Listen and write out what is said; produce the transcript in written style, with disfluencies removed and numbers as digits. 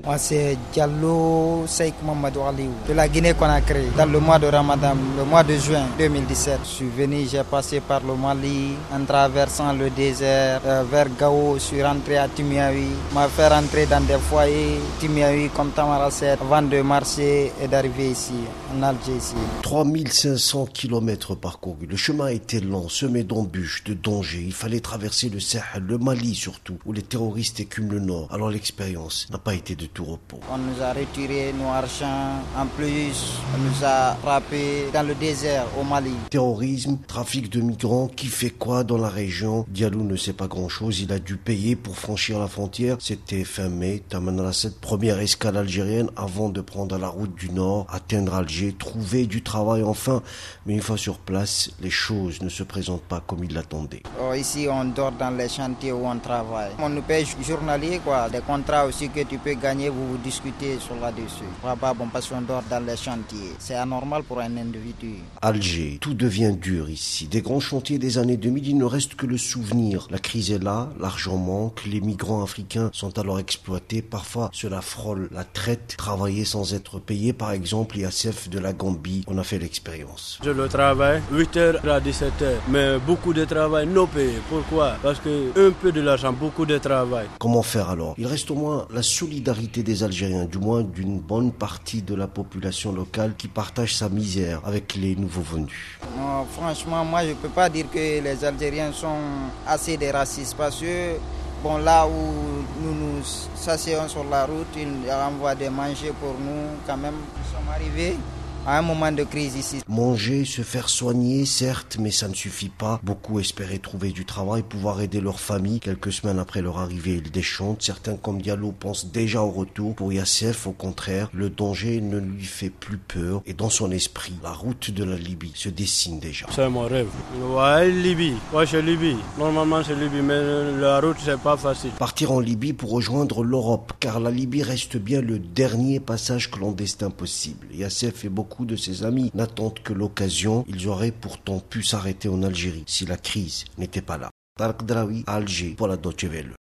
Moi, c'est Diallo Seik Mamadou Aliou de la Guinée-Conakry dans le mois de Ramadan, le mois de juin 2017. Je suis venu, j'ai passé par le Mali en traversant le désert vers Gao. Je suis rentré à Timiaoui. M'a fait rentrer dans des foyers Timiaoui comme Tamaracet avant de marcher et d'arriver ici, en Alger. Ici. 3500 km parcourus. Le chemin était lent, semé d'embûches, de dangers. Il fallait traverser le Sahel, le Mali surtout, où les terroristes écument le nord. Alors l'expérience n'a pas été de tout repos. On nous a retiré nos argents. En plus, on nous a frappés dans le désert au Mali. Terrorisme, trafic de migrants, qui fait quoi dans la région? Diallo ne sait pas grand-chose. Il a dû payer pour franchir la frontière. C'était fin mai. Tamanrasset, première escale algérienne avant de prendre la route du nord, atteindre Alger, trouver du travail enfin. Mais une fois sur place, les choses ne se présentent pas comme il l'attendait. Ici, on dort dans les chantiers où on travaille. On nous paye journalier, quoi. Des contrats aussi que tu peux gagner, vous discutez sur là-dessus. Pas bon parce qu'on dort dans les chantiers. C'est anormal pour un individu. Alger, tout devient dur ici. Des grands chantiers des années 2000, il ne reste que le souvenir. La crise est là, l'argent manque, les migrants africains sont alors exploités. Parfois, cela frôle la traite, travailler sans être payé. Par exemple, Yassef de la Gambie, on a fait l'expérience. Je le travaille 8h à 17h, mais beaucoup de travail non payé. Pourquoi? Parce que un peu de l'argent, beaucoup de travail. Comment faire alors? Il reste au moins la solidarité des Algériens, du moins d'une bonne partie de la population locale qui partage sa misère avec les nouveaux venus. Non, franchement, moi je ne peux pas dire que les Algériens sont assez des racistes parce que bon, là où nous s'asseyons sur la route, ils envoient des manger pour nous quand même. Nous sommes arrivés à un moment de crise ici. Manger, se faire soigner, certes, mais ça ne suffit pas. Beaucoup espéraient trouver du travail, pouvoir aider leur famille. Quelques semaines après leur arrivée, ils déchantent. Certains, comme Diallo, pensent déjà au retour. Pour Yassef, au contraire, le danger ne lui fait plus peur. Et dans son esprit, la route de la Libye se dessine déjà. C'est mon rêve. Ouais, Libye. Ouais, c'est Libye. Normalement, c'est Libye, mais la route, c'est pas facile. Partir en Libye pour rejoindre l'Europe, car la Libye reste bien le dernier passage clandestin possible. Yassef et beaucoup de ses amis n'attendent que l'occasion. Ils auraient pourtant pu s'arrêter en Algérie si la crise n'était pas là. Tarek Draoui, Alger, pour la Deutsche Welle.